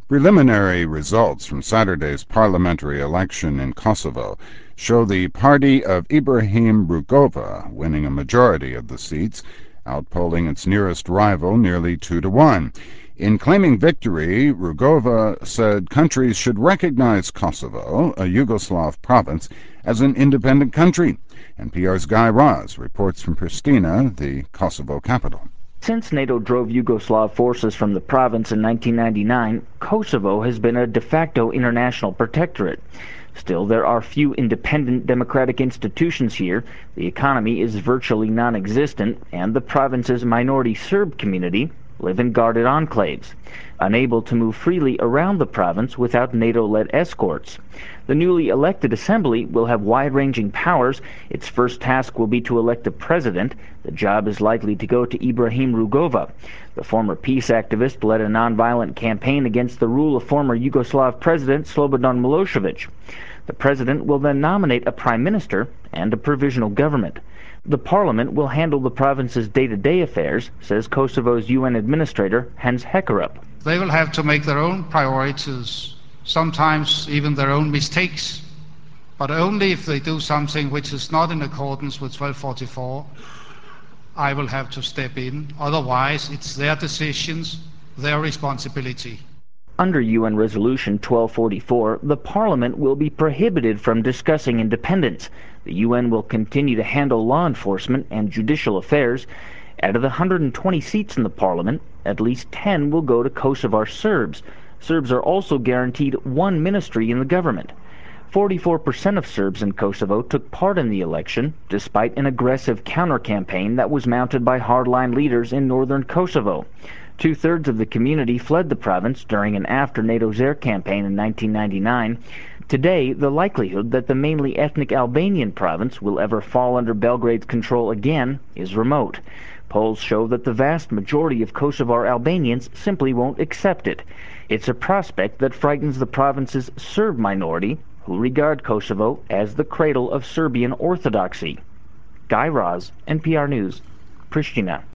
Preliminary results from Saturday's parliamentary election in Kosovo show the party of Ibrahim Rugova winning a majority of the seats, outpolling its nearest rival nearly 2-1. In claiming victory, Rugova said countries should recognize Kosovo, a Yugoslav province, as an independent country. NPR's Guy Raz reports from Pristina, the Kosovo capital. Since NATO drove Yugoslav forces from the province in 1999, Kosovo has been a de facto international protectorate. Still, there are few independent democratic institutions here, the economy is virtually non-existent, and the province's minority Serb community live in guarded enclaves, unable to move freely around the province without NATO-led escorts. The newly elected assembly will have wide-ranging powers. Its first task will be to elect a president. The job is likely to go to Ibrahim Rugova. The former peace activist led a nonviolent campaign against the rule of former Yugoslav President Slobodan Milosevic. The president will then nominate a prime minister and a provisional government. The parliament will handle the province's day-to-day affairs, says Kosovo's UN administrator Hans Hekarup. They will have to make their own priorities, sometimes even their own mistakes, but only if they do something which is not in accordance with 1244, I will have to step in. Otherwise, it's their decisions, their responsibility. Under UN Resolution 1244, the Parliament will be prohibited from discussing independence. The UN will continue to handle law enforcement and judicial affairs. Out of the 120 seats in the Parliament, at least 10 will go to Kosovar Serbs. Serbs are also guaranteed one ministry in the government. 44% of Serbs in Kosovo took part in the election, despite an aggressive counter-campaign that was mounted by hardline leaders in northern Kosovo. Two-thirds of the community fled the province during and after NATO's air campaign in 1999. Today, the likelihood that the mainly ethnic Albanian province will ever fall under Belgrade's control again is remote. Polls show that the vast majority of Kosovar Albanians simply won't accept it. It's a prospect that frightens the province's Serb minority, who regard Kosovo as the cradle of Serbian orthodoxy. Guy Raz, NPR News, Pristina.